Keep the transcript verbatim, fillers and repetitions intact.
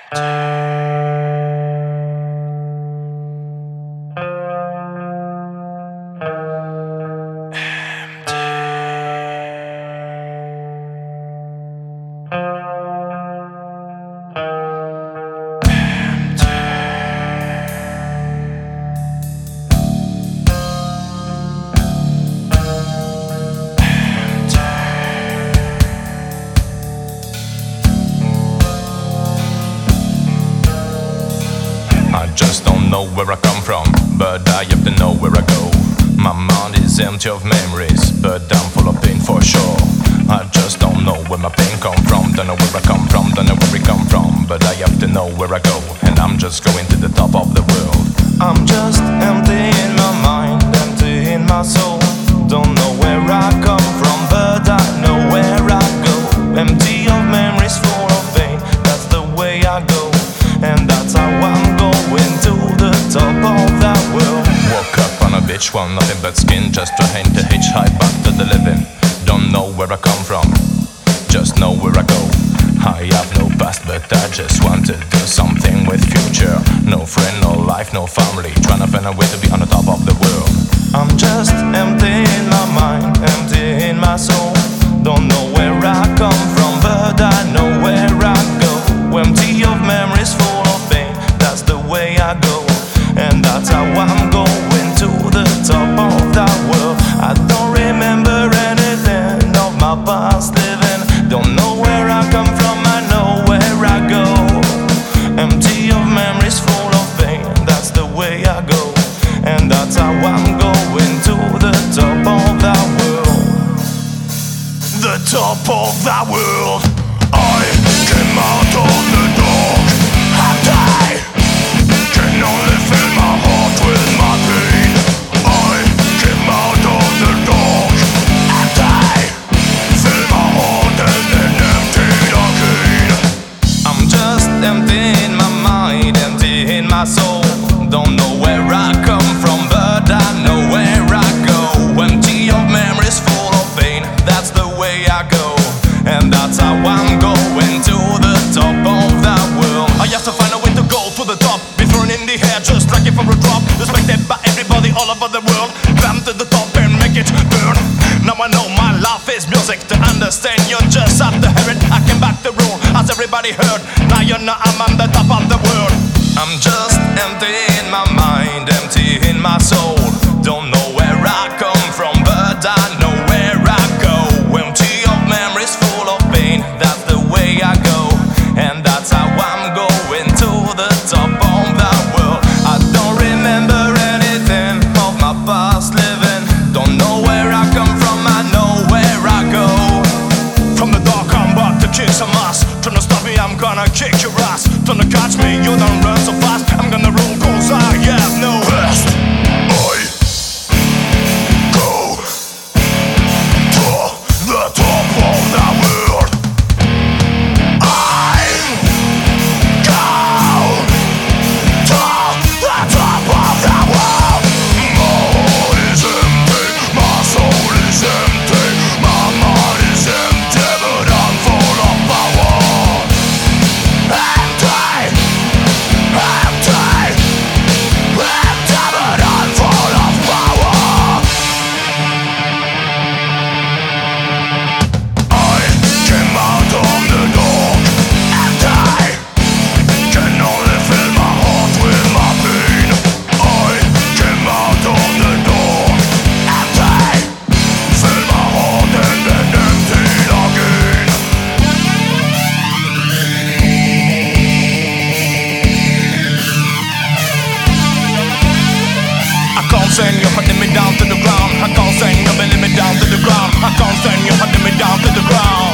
I just don't know where I come from, but I have to know where I go. My mind is empty of memories, but I'm full of pain for sure. I just don't know where my pain come from, don't know where I come from, don't know where it come from, but I have to know where I go, and I'm just going to the top of the world. I'm just empty in my mind, empty in my soul. Don't know where I come from, but I know where I go. Empty of memories, full of pain, that's the way I go, and that's how I'm going to the top of that world. Woke up on a beach, one nothing but skin, just trying to hitchhike back to the living. Don't know where I come from, just know where I go. I have no past, but I just want to do something with future. No friend, no life, no family, trying to find a way to be on the top of the world. I'm just empty in my mind, empty in my soul. Don't know where I come from, but I know where I go. Empty of memories, full of pain, that's the way I go, and that's how I'm going to the top of that world. I don't remember anything of my past living. Don't know where I come from, I know where I go. Empty of memories, full of pain, that's the way I go, and that's how I'm going to the top of that world. The top of that world. I came out of the dark, and I can only fill my heart with my pain. I came out of the dark, and I fill my heart and then emptied again. I'm just empty in my mind, empty in my soul. Don't know where I come from, but I know where I go. Empty of memories, full of pain, that's the way I go, and that's how I'm going to the top of that world. I have to find a way to go to the top, be thrown in the air just like it for a drop, respected by everybody all over the world. Climb to the top and make it burn. Now I know my life is music. To understand, you just have to hear it. I came back to rule, as everybody heard. Now you know I'm on the top of the world. I'm just empty in my mind, empty in my soul. Don't know where I come from, but I know where I go. Empty of memories, full of pain, that's the way I go, and that's how I'm going to the top of that world. I don't remember anything of my past living. Don't know where I come from, I know where I go. From the dark I'm about to kick some ass. Trying to stop me, I'm gonna kick your ass. Trying to catch me, you don't run so fast. I'm gonna rule cause I have no rest. Send you hunting me down to the ground. I can't send you hunting me down to the ground. I can't send you hunting me down to the ground.